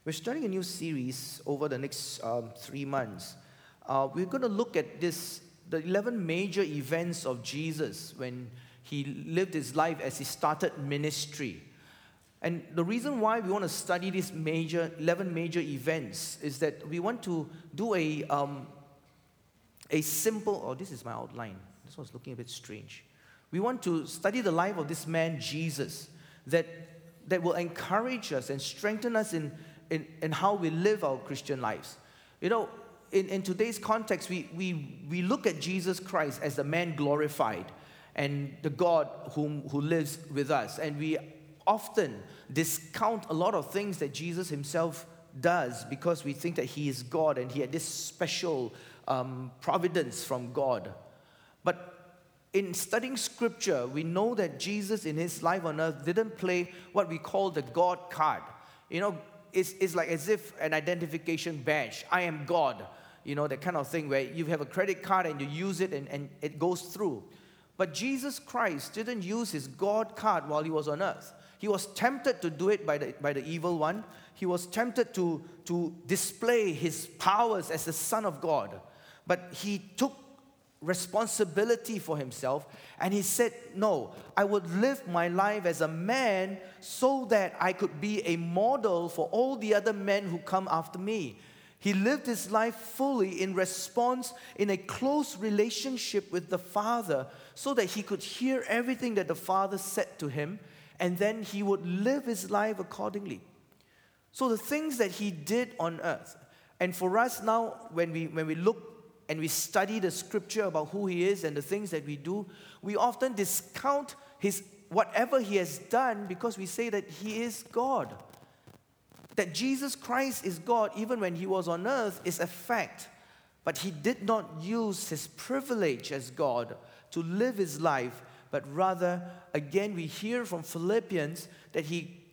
We're starting a new series over the next 3 months. We're going to look at the 11 major events of Jesus when he lived his life as he started ministry. And the reason why we want to study these 11 major events is that we want to do a simple, this is my outline. This one's looking a bit strange. We want to study the life of this man, Jesus, that will encourage us and strengthen us in how we live our Christian lives. You know, in today's context, we look at Jesus Christ as the man glorified and the God who lives with us. And we often discount a lot of things that Jesus himself does because we think that he is God and he had this special providence from God. But in studying scripture, we know that Jesus in his life on earth didn't play what we call the God card. You know, it's like as if an identification badge. I am God. You know, that kind of thing where you have a credit card and you use it and it goes through. But Jesus Christ didn't use his God card while he was on earth. He was tempted to do it by the evil one. He was tempted to display his powers as the Son of God. But he took responsibility for himself and he said, no, I would live my life as a man so that I could be a model for all the other men who come after me. He lived his life fully in response, in a close relationship with the Father, so that he could hear everything that the Father said to him, and then he would live his life accordingly. So the things that he did on earth, and for us now, when we look and we study the scripture about who he is and the things that we do, we often discount whatever he has done because we say that he is God. That Jesus Christ is God even when he was on earth is a fact. But he did not use his privilege as God to live his life, but rather, again, we hear from Philippians that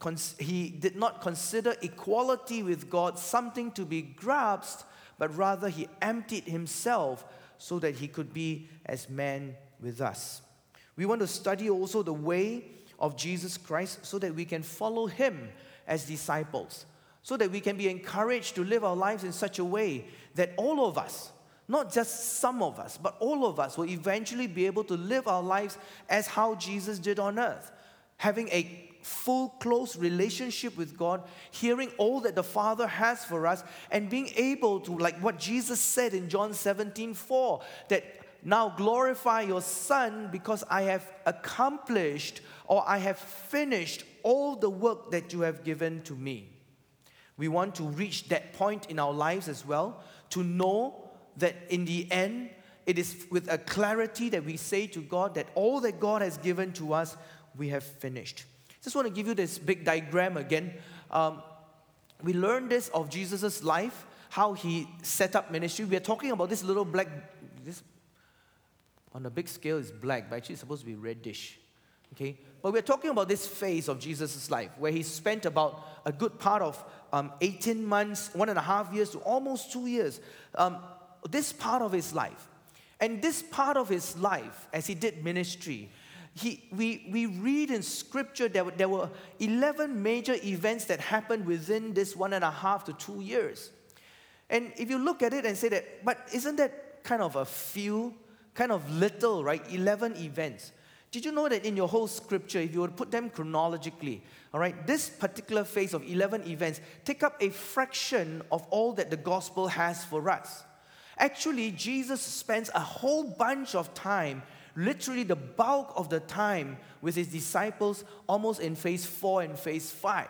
he did not consider equality with God something to be grasped, but rather he emptied himself so that he could be as man with us. We want to study also the way of Jesus Christ so that we can follow him as disciples, so that we can be encouraged to live our lives in such a way that all of us, not just some of us, but all of us will eventually be able to live our lives as how Jesus did on earth, having a full, close relationship with God, hearing all that the Father has for us, and being able to, like what Jesus said in John 17:4, that now glorify your Son because I have accomplished or I have finished all the work that you have given to me. We want to reach that point in our lives as well, to know that in the end, it is with a clarity that we say to God that all that God has given to us, we have finished. Just want to give you this big diagram again. We learned this of Jesus' life, how he set up ministry. We are talking about this little black, this on the big scale is black, but actually it's supposed to be reddish. Okay? But we're talking about this phase of Jesus' life, where he spent about a good part of 18 months, 1.5 years to almost 2 years. This part of his life. And this part of his life, as he did ministry, we read in scripture that there were 11 major events that happened within this 1.5 to 2 years. And if you look at it and say that, but isn't that kind of a few, kind of little, right? 11 events. Did you know that in your whole scripture, if you would put them chronologically, all right, this particular phase of 11 events take up a fraction of all that the gospel has for us? Actually, Jesus spends a whole bunch of time, literally the bulk of the time, with his disciples almost in phase 4 and phase 5.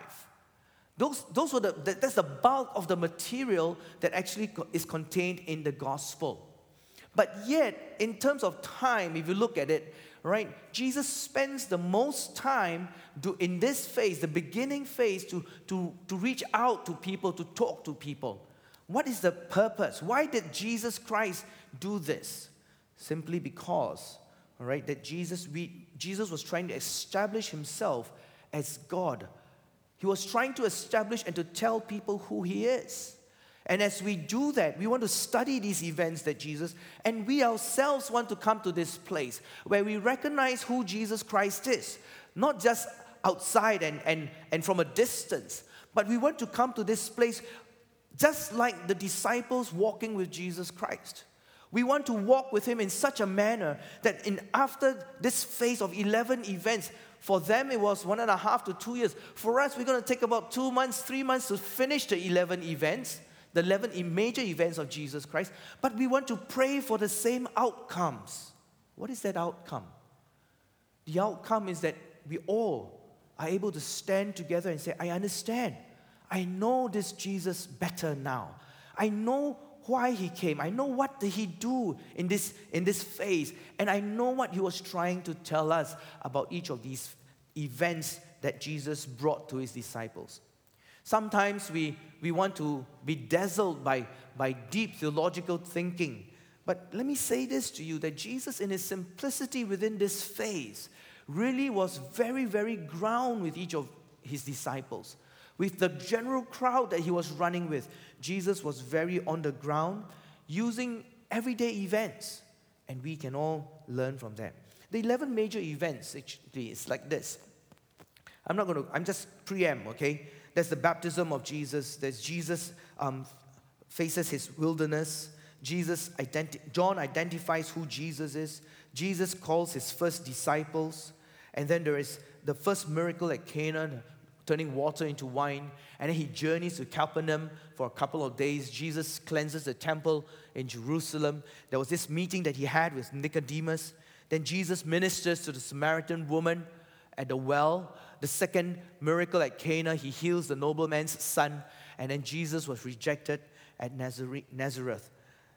That's the bulk of the material that actually is contained in the gospel. But yet, in terms of time, if you look at it, right, Jesus spends the most time in this phase, the beginning phase, to reach out to people, to talk to people. What is the purpose? Why did Jesus Christ do this? Simply because, all right, that Jesus was trying to establish himself as God. He was trying to establish and to tell people who he is. And as we do that, we want to study these events that Jesus, and we ourselves want to come to this place where we recognize who Jesus Christ is. Not just outside and from a distance, But we want to come to this place just like the disciples walking with Jesus Christ. We want to walk with Him in such a manner that after this phase of 11 events, for them it was 1.5 to 2 years. For us, we're going to take about 2 months, 3 months to finish the 11 events, the 11 major events of Jesus Christ. But we want to pray for the same outcomes. What is that outcome? The outcome is that we all are able to stand together and say, I understand. I know this Jesus better now. I know why He came. I know what did He do in this phase. And I know what He was trying to tell us about each of these events that Jesus brought to His disciples. Sometimes we want to be dazzled by deep theological thinking. But let me say this to you, that Jesus in His simplicity within this phase really was very, very ground with each of His disciples. With the general crowd that He was running with, Jesus was very on the ground, using everyday events, and we can all learn from them. The 11 major events, actually, is like this. I'm just preempt, okay? There's the baptism of Jesus. There's Jesus faces His wilderness. John identifies who Jesus is. Jesus calls His first disciples. And then there is the first miracle at Cana, turning water into wine. And then He journeys to Capernaum for a couple of days. Jesus cleanses the temple in Jerusalem. There was this meeting that He had with Nicodemus. Then Jesus ministers to the Samaritan woman at the well. The second miracle at Cana, He heals the nobleman's son. And then Jesus was rejected at Nazareth.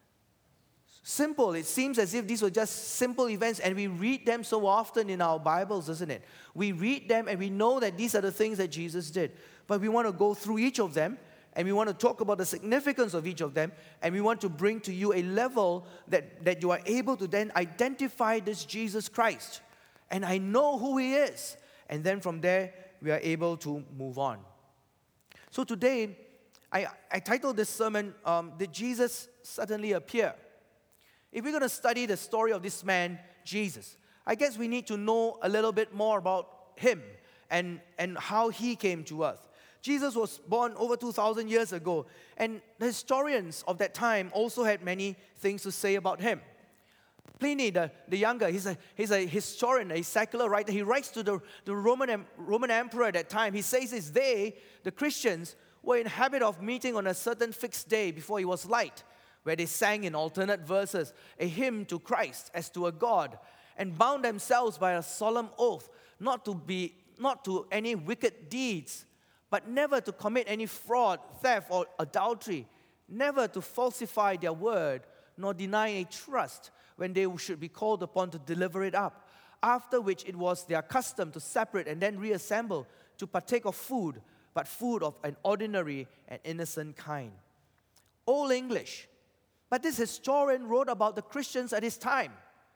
Simple. It seems as if these were just simple events, and we read them so often in our Bibles, doesn't it? We read them and we know that these are the things that Jesus did. But we want to go through each of them, and we want to talk about the significance of each of them, and we want to bring to you a level that you are able to then identify this Jesus Christ. And I know who He is. And then from there, we are able to move on. So today, I titled this sermon, Did Jesus Suddenly Appear? If we're going to study the story of this man, Jesus, I guess we need to know a little bit more about Him and how He came to earth. Jesus was born over 2,000 years ago, and the historians of that time also had many things to say about Him. Pliny the Younger, he's a historian, a secular writer. He writes to the Roman emperor at that time. He says the Christians, were in habit of meeting on a certain fixed day before it was light, where they sang in alternate verses a hymn to Christ as to a God, and bound themselves by a solemn oath not to any wicked deeds, but never to commit any fraud, theft, or adultery, never to falsify their word, nor deny a trust when they should be called upon to deliver it up, after which it was their custom to separate and then reassemble to partake of food, but food of an ordinary and innocent kind. Old English. But this historian wrote about the Christians at his time.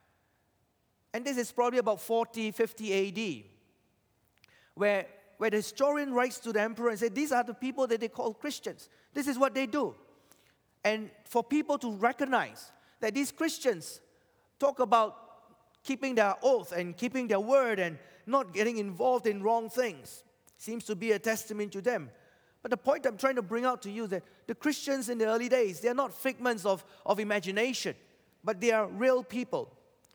And this is probably about 40, 50 AD, where the historian writes to the emperor and says, these are the people that they call Christians. This is what they do. And for people to recognize that these Christians talk about keeping their oath and keeping their word and not getting involved in wrong things, seems to be a testament to them. But the point I'm trying to bring out to you is that the Christians in the early days, they are not figments of imagination, but they are real people.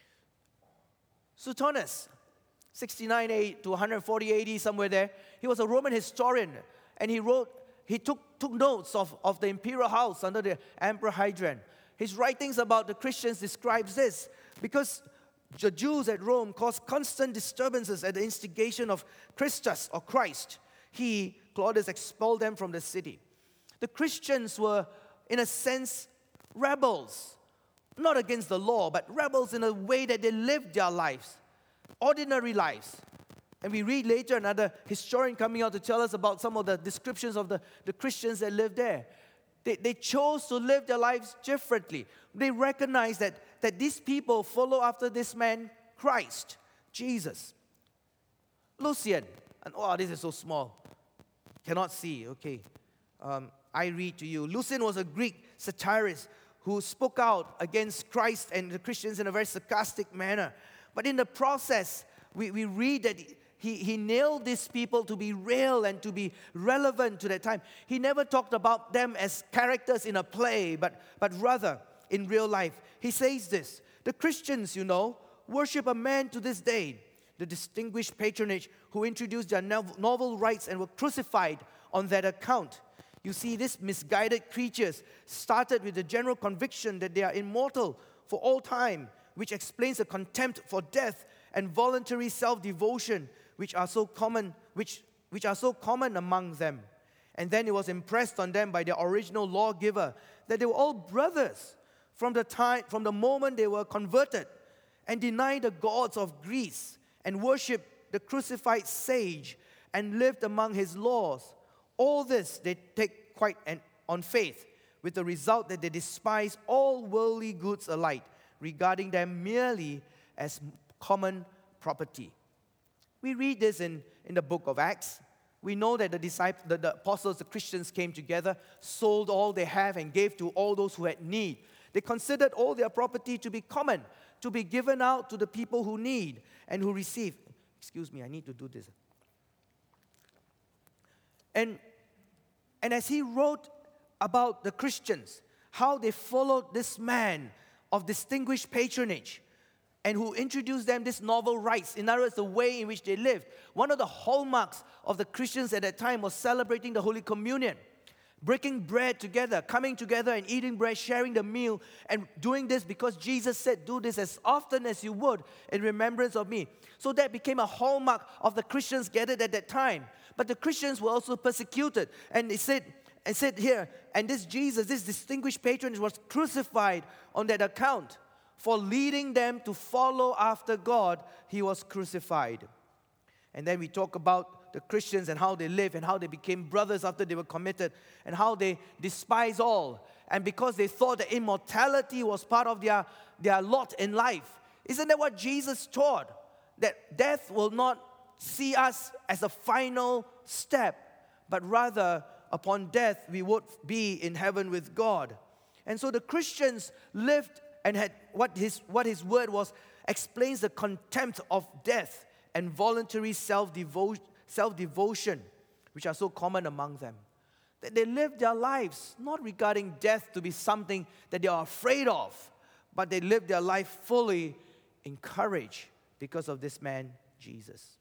Suetonius, 69 to 140 AD, somewhere there, he was a Roman historian, and he took notes of the imperial house under the Emperor Hadrian. His writings about the Christians describes this, because the Jews at Rome caused constant disturbances at the instigation of Christus or Christ. Claudius, expelled them from the city. The Christians were, in a sense, rebels. Not against the law, but rebels in a way that they lived their lives. Ordinary lives. And we read later another historian coming out to tell us about some of the descriptions of the Christians that lived there. They chose to live their lives differently. They recognized that these people follow after this man, Christ, Jesus. Lucian. And this is so small. Cannot see, okay. I read to you. Lucian was a Greek satirist who spoke out against Christ and the Christians in a very sarcastic manner. But in the process, we read that he nailed these people to be real and to be relevant to that time. He never talked about them as characters in a play, but rather in real life. He says this, the Christians, worship a man to this day, the distinguished patronage who introduced their novel rites and were crucified on that account. You see, these misguided creatures started with the general conviction that they are immortal for all time, which explains the contempt for death and voluntary self-devotion which are so common among them. And then it was impressed on them by their original lawgiver that they were all brothers from the moment they were converted and denied the gods of Greece and worshipped the crucified sage and lived among his laws. All this they take quite on faith, with the result that they despise all worldly goods alike, regarding them merely as common property. We read this in the book of Acts. We know that the apostles, the Christians came together, sold all they have and gave to all those who had need. They considered all their property to be common, to be given out to the people who need and who receive. Excuse me, I need to do this. And as he wrote about the Christians, how they followed this man of distinguished patronage and who introduced them this novel rites, in other words, the way in which they lived. One of the hallmarks of the Christians at that time was celebrating the Holy Communion, breaking bread together, coming together and eating bread, sharing the meal, and doing this because Jesus said, do this as often as you would in remembrance of me. So that became a hallmark of the Christians gathered at that time. But the Christians were also persecuted. And it said here, and this Jesus, this distinguished patron, was crucified on that account. For leading them to follow after God, he was crucified. And then we talk about the Christians and how they live and how they became brothers after they were committed and how they despise all. And because they thought that immortality was part of their lot in life. Isn't that what Jesus taught? That death will not see us as a final step, but rather upon death we would be in heaven with God. And so the Christians lived and had what his word was explains the contempt of death and voluntary self-devotion, which are so common among them. That they lived their lives not regarding death to be something that they are afraid of, but they lived their life fully in courage because of this man, Jesus.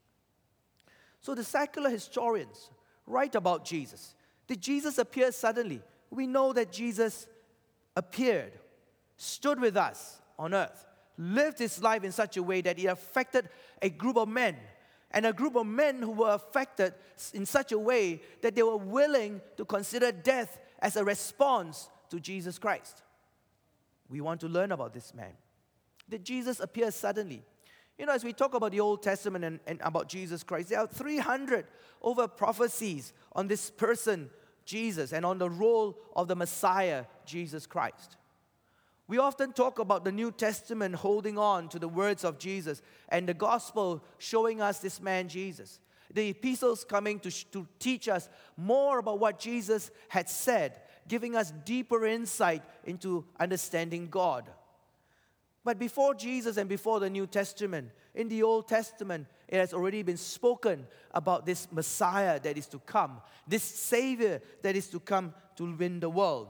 So the secular historians write about Jesus. Did Jesus appear suddenly? We know that Jesus appeared, stood with us on earth, lived his life in such a way that it affected a group of men, and a group of men who were affected in such a way that they were willing to consider death as a response to Jesus Christ. We want to learn about this man. Did Jesus appear suddenly? As we talk about the Old Testament and about Jesus Christ, there are 300 over prophecies on this person, Jesus, and on the role of the Messiah, Jesus Christ. We often talk about the New Testament holding on to the words of Jesus and the gospel showing us this man, Jesus. The epistles coming to teach us more about what Jesus had said, giving us deeper insight into understanding God. But before Jesus and before the New Testament, in the Old Testament, it has already been spoken about this Messiah that is to come, this Savior that is to come to win the world.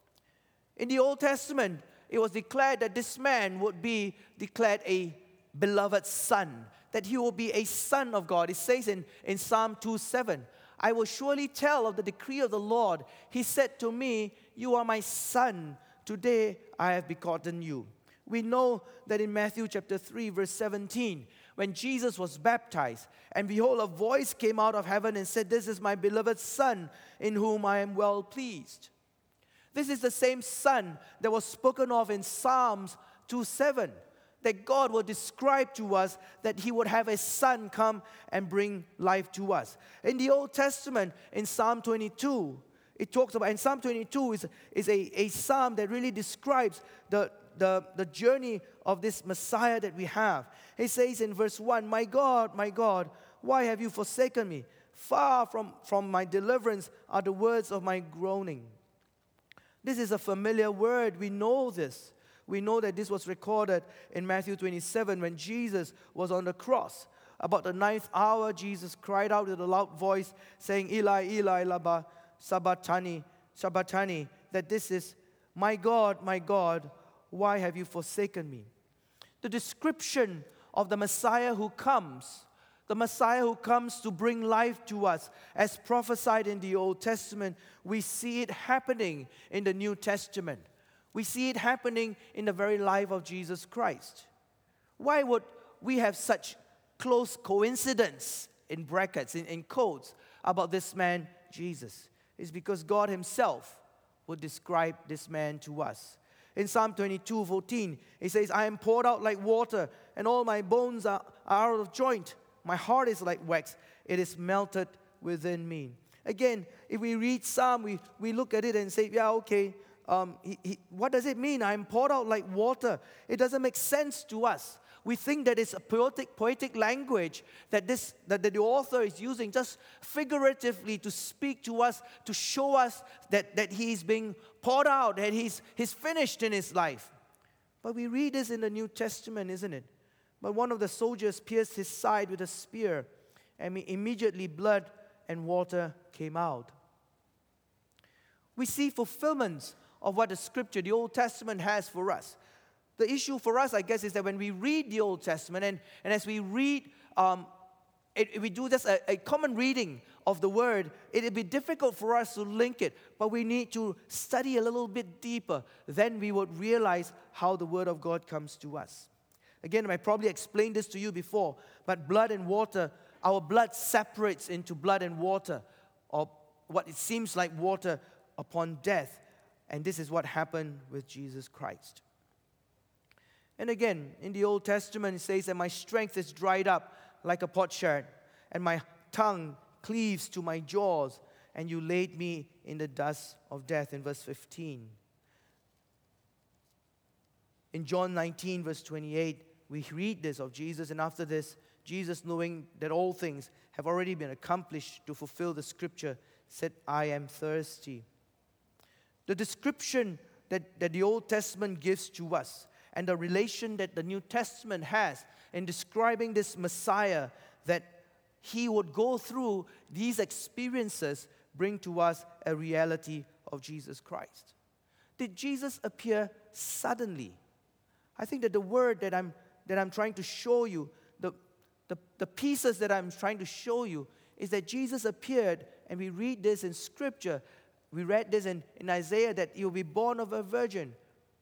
In the Old Testament, it was declared that this man would be declared a beloved son, that he will be a son of God. It says in Psalm 2:7, I will surely tell of the decree of the Lord. He said to me, you are my son. Today I have begotten you. We know that in Matthew chapter 3, verse 17, when Jesus was baptized, and behold, a voice came out of heaven and said, this is my beloved Son, in whom I am well pleased. This is the same Son that was spoken of in Psalms 2:7, that God will describe to us that he would have a Son come and bring life to us. In the Old Testament, in Psalm 22, it talks about, and Psalm 22 is a psalm that really describes the journey of this Messiah that we have. He says in verse 1, my God, why have you forsaken me? Far from my deliverance are the words of my groaning. This is a familiar word. We know this. We know that this was recorded in Matthew 27 when Jesus was on the cross. about the ninth hour, Jesus cried out with a loud voice, saying, Eli, Eli, lama sabachthani, that this is, my God, why have you forsaken me? The description of the Messiah who comes to bring life to us, as prophesied in the Old Testament, we see it happening in the New Testament. We see it happening in the very life of Jesus Christ. Why would we have such close coincidence, in brackets, in quotes, about this man, Jesus? It's because God Himself would describe this man to us. In Psalm 22:14, He says, I am poured out like water, and all my bones are out of joint. My heart is like wax, it is melted within me. Again, if we read Psalm, we look at it and say, yeah, okay, what does it mean? I am poured out like water. It doesn't make sense to us. We think that it's a poetic language that the author is using just figuratively to speak to us, to show us that he's being poured out, that he's finished in his life. But we read this in the New Testament, isn't it? But one of the soldiers pierced his side with a spear, and immediately blood and water came out. We see fulfillments of what the Scripture, the Old Testament, has for us. The issue for us, I guess, is that when we read the Old Testament, and as we read, we do just a common reading of the Word, it'll be difficult for us to link it, but we need to study a little bit deeper. Then we would realize how the Word of God comes to us. Again, I probably explained this to you before, but blood and water, our blood separates into blood and water, or what it seems like water upon death. And this is what happened with Jesus Christ. And again, in the Old Testament, it says that my strength is dried up like a potsherd, and my tongue cleaves to my jaws, and you laid me in the dust of death, in verse 15. In John 19, verse 28, we read this of Jesus, and after this, Jesus, knowing that all things have already been accomplished to fulfill the Scripture, said, I am thirsty. The description that the Old Testament gives to us, and the relation that the New Testament has in describing this Messiah, that He would go through these experiences, bring to us a reality of Jesus Christ. Did Jesus appear suddenly? I think that the word that I'm trying to show you, the pieces that I'm trying to show you, is that Jesus appeared, and we read this in Scripture. We read this in Isaiah, that He will be born of a virgin,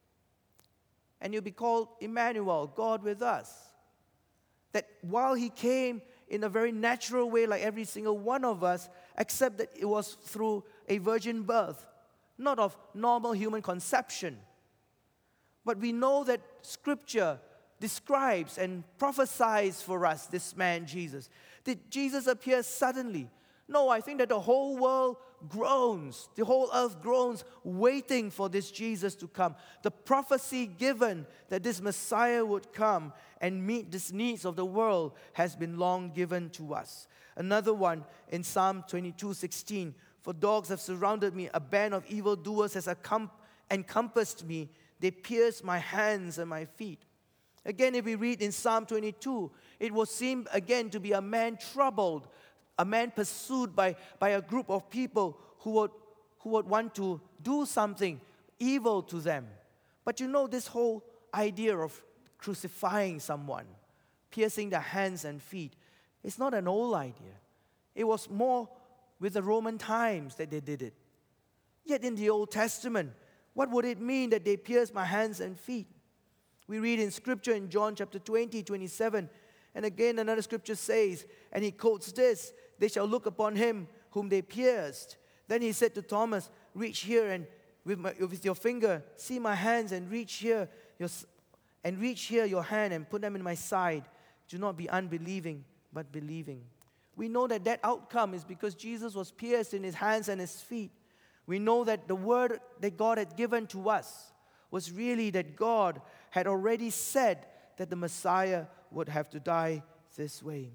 and He'll be called Emmanuel, God with us. That while He came in a very natural way, like every single one of us, except that it was through a virgin birth, not of normal human conception. But we know that Scripture describes and prophesies for us this man, Jesus. Did Jesus appear suddenly? No, I think that the whole world groans, the whole earth groans, waiting for this Jesus to come. The prophecy given that this Messiah would come and meet the needs of the world has been long given to us. Another one in Psalm 22:16, for dogs have surrounded me, a band of evildoers has encompassed me, they pierced my hands and my feet. Again, if we read in Psalm 22, it will seem again to be a man troubled, a man pursued by a group of people who would want to do something evil to them. But you know, this whole idea of crucifying someone, piercing their hands and feet, it's not an old idea. It was more with the Roman times that they did it. Yet in the Old Testament, what would it mean that they pierced my hands and feet? We read in Scripture in John chapter 20:27, and again another Scripture says, and he quotes this, they shall look upon him whom they pierced. Then he said to Thomas, reach here and with your finger, see my hands, and reach here your hand and put them in my side. Do not be unbelieving, but believing. We know that outcome is because Jesus was pierced in his hands and his feet. We know that the word that God had given to us was really that God had already said that the Messiah would have to die this way.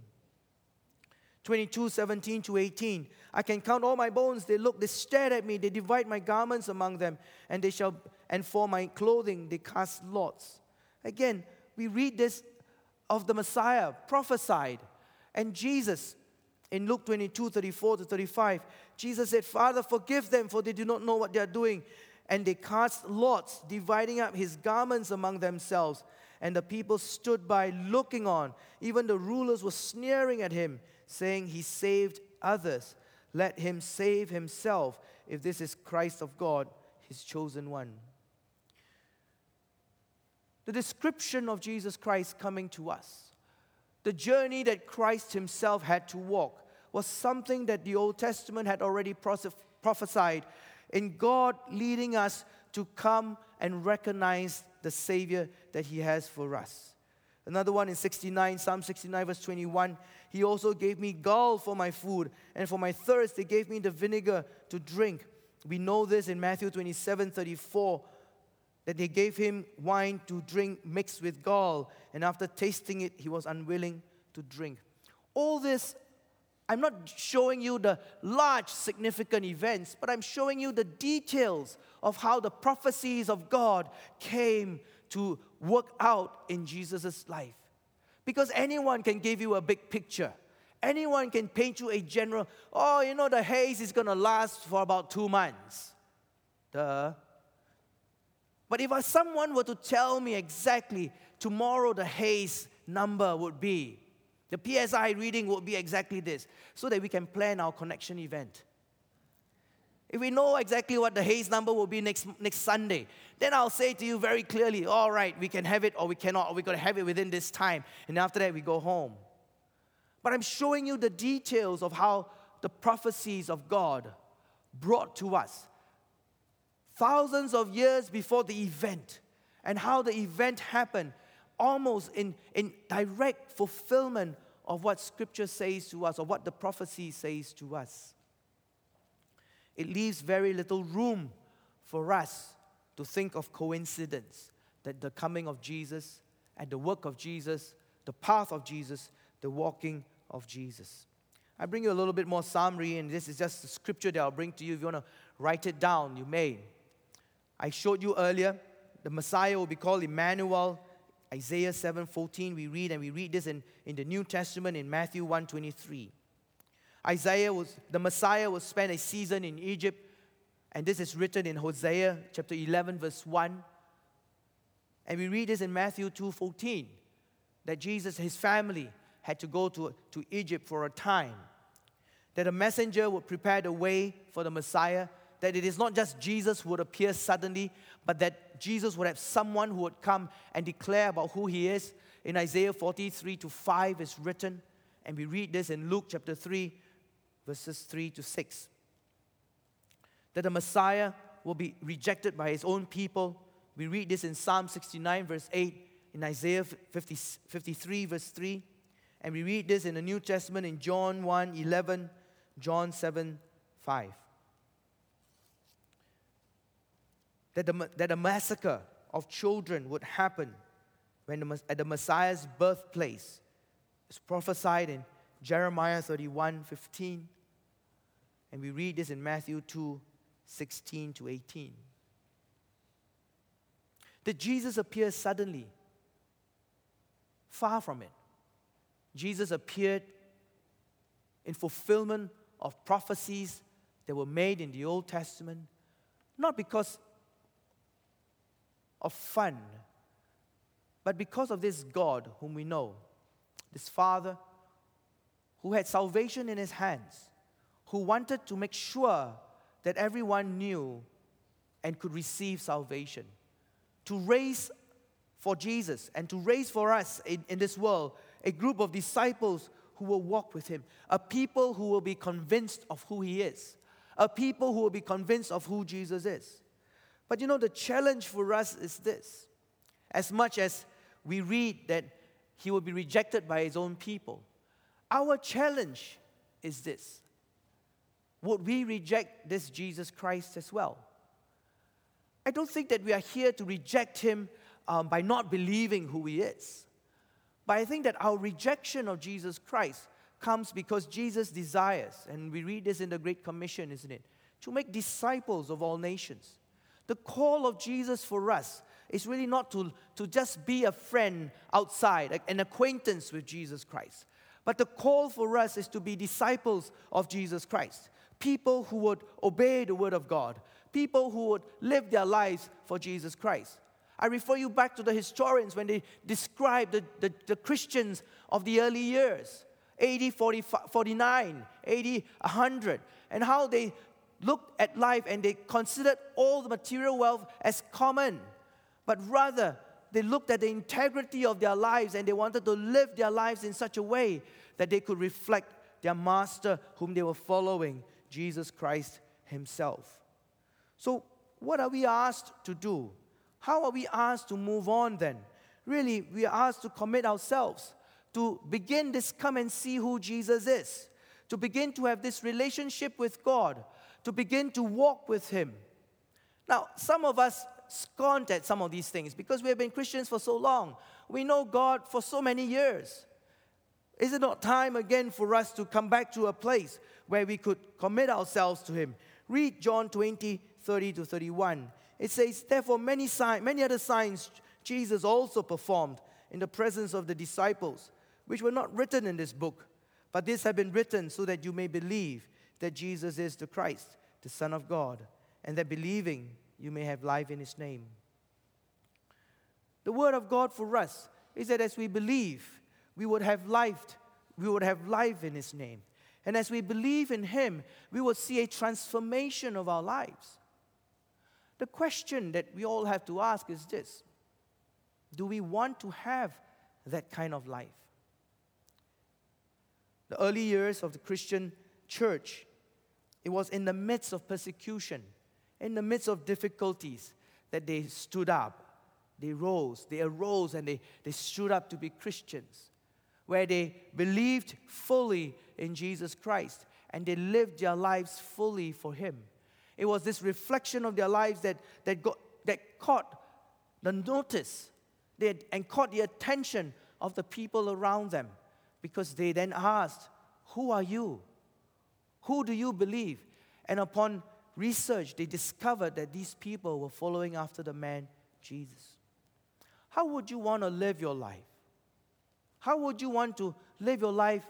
22:17-18. I can count all my bones. They stared at me. They divide my garments among them, and for my clothing they cast lots. Again, we read this of the Messiah prophesied. And Jesus, in Luke 22:34-35, Jesus said, "Father, forgive them, for they do not know what they are doing." And they cast lots, dividing up his garments among themselves. And the people stood by looking on. Even the rulers were sneering at him, saying, "He saved others. Let him save himself, if this is Christ of God, his chosen one." The description of Jesus Christ coming to us, the journey that Christ himself had to walk, was something that the Old Testament had already prophesied, in God leading us to come and recognize the Savior that he has for us. Another one in Psalm 69 verse 21, "He also gave me gall for my food, and for my thirst they gave me the vinegar to drink." We know this in Matthew 27:34, that they gave him wine to drink mixed with gall, and after tasting it, he was unwilling to drink. All this, I'm not showing you the large significant events, but I'm showing you the details of how the prophecies of God came to work out in Jesus' life. Because anyone can give you a big picture. Anyone can paint you a general, the haze is going to last for about 2 months. Duh. But if someone were to tell me exactly tomorrow the haze number would be, the PSI reading would be exactly this, so that we can plan our connection event. If we know exactly what the haze number will be next Sunday, then I'll say to you very clearly, all right, we can have it or we cannot, or we're going to have it within this time. And after that, we go home. But I'm showing you the details of how the prophecies of God brought to us thousands of years before the event, and how the event happened almost in direct fulfillment of what Scripture says to us, or what the prophecy says to us. It leaves very little room for us to think of coincidence, that the coming of Jesus and the work of Jesus, the path of Jesus, the walking of Jesus. I bring you a little bit more summary, and this is just the scripture that I'll bring to you. If you want to write it down, you may. I showed you earlier, the Messiah will be called Emmanuel. Isaiah 7:14, we read this in the New Testament in Matthew 1:23. The Messiah will spend a season in Egypt, and this is written in Hosea chapter 11 verse 1. And we read this in Matthew 2:14, that Jesus, his family, had to go to Egypt for a time, that a messenger would prepare the way for the Messiah, that it is not just Jesus who would appear suddenly, but that Jesus would have someone who would come and declare about who he is. In Isaiah 43:5 is written, and we read this in Luke chapter 3, verses 3-6. That the Messiah will be rejected by his own people. We read this in Psalm 69 verse 8, in Isaiah 53 verse 3, and we read this in the New Testament in John 1:11, John 7:5. That a massacre of children would happen at the Messiah's birthplace. It's prophesied in Jeremiah 31:15. And we read this in Matthew 2:16-18. That Jesus appears suddenly? Far from it. Jesus appeared in fulfillment of prophecies that were made in the Old Testament, not because of fun, but because of this God whom we know, this Father who had salvation in his hands, who wanted to make sure that everyone knew and could receive salvation, to raise for Jesus and to raise for us in this world a group of disciples who will walk with him, a people who will be convinced of who he is, a people who will be convinced of who Jesus is. But the challenge for us is this. As much as we read that he will be rejected by his own people, our challenge is this. Would we reject this Jesus Christ as well? I don't think that we are here to reject him by not believing who he is. But I think that our rejection of Jesus Christ comes because Jesus desires, and we read this in the Great Commission, isn't it? To make disciples of all nations. The call of Jesus for us is really not to just be a friend outside, an acquaintance with Jesus Christ, But the call for us is to be disciples of Jesus Christ. People who would obey the Word of God. People who would live their lives for Jesus Christ. I refer you back to the historians when they describe the Christians of the early years, AD 49, AD 100, and how they looked at life and they considered all the material wealth as common. But rather, they looked at the integrity of their lives and they wanted to live their lives in such a way that they could reflect their master whom they were following, Jesus Christ himself. So, what are we asked to do? How are we asked to move on then? Really, we are asked to commit ourselves, to begin this come and see who Jesus is, to begin to have this relationship with God, to begin to walk with Him. Now, some of us scorned at some of these things because we have been Christians for so long. We know God for so many years. Is it not time again for us to come back to a place where we could commit ourselves to Him? Read John 20, 30 to 31. It says, therefore many other signs Jesus also performed in the presence of the disciples, which were not written in this book, but these have been written so that you may believe that Jesus is the Christ, the Son of God, and that believing you may have life in His name. The word of God for us is that as we believe, we would have life in His name. And as we believe in Him, we will see a transformation of our lives. The question that we all have to ask is this: do we want to have that kind of life? The early years of the Christian church, it was in the midst of persecution, in the midst of difficulties, that they stood up. They arose and they stood up to be Christians, where they believed fully in Jesus Christ and they lived their lives fully for Him. It was this reflection of their lives that caught the notice and caught the attention of the people around them, because they then asked, who are you? Who do you believe? And upon research, they discovered that these people were following after the man Jesus. How would you want to live your life? How would you want to live your life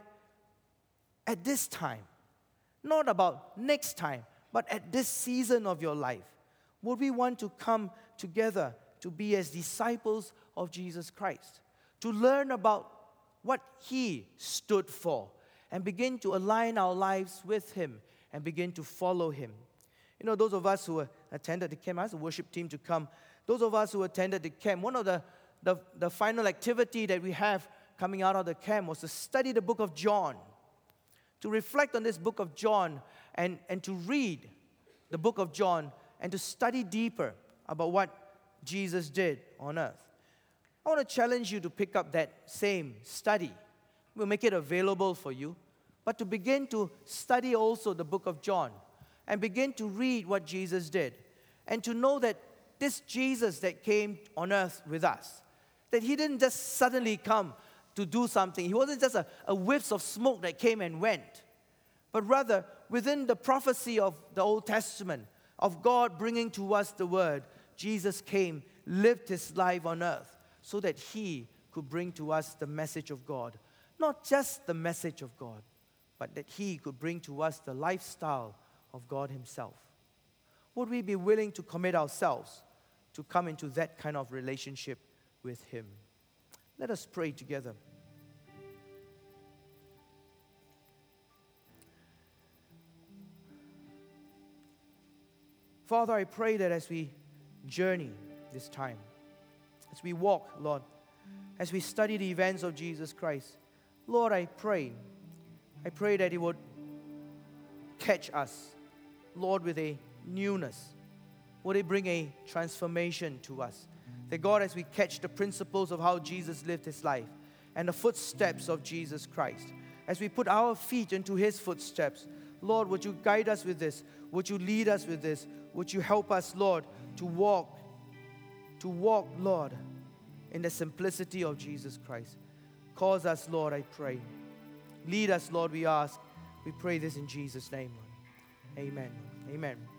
at this time? Not about next time, but at this season of your life. Would we want to come together to be as disciples of Jesus Christ, to learn about what He stood for, and begin to align our lives with Him and begin to follow Him? You know, those of us who attended the camp, I asked the worship team to come. Those of us who attended the camp, one of the final activity that we have coming out of the camp was to study the book of John, to reflect on this book of John and to read the book of John and to study deeper about what Jesus did on earth. I want to challenge you to pick up that same study. We'll make it available for you, but to begin to study also the book of John and begin to read what Jesus did and to know that this Jesus that came on earth with us, that He didn't just suddenly come to do something. He wasn't just a whiff of smoke that came and went, but rather within the prophecy of the Old Testament, of God bringing to us the Word, Jesus came, lived His life on earth so that He could bring to us the message of God. Not just the message of God, but that He could bring to us the lifestyle of God Himself. Would we be willing to commit ourselves to come into that kind of relationship with Him? Let us pray together. Father, I pray that as we journey this time, as we walk, Lord, as we study the events of Jesus Christ, Lord, I pray that it would catch us, Lord, with a newness. Would it bring a transformation to us? That God, as we catch the principles of how Jesus lived His life and the footsteps of Jesus Christ, as we put our feet into His footsteps, Lord, would you guide us with this? Would you lead us with this? Would you help us, Lord, to walk, Lord, in the simplicity of Jesus Christ? Cause us, Lord, I pray. Lead us, Lord, we ask. We pray this in Jesus' name, Lord. Amen. Amen.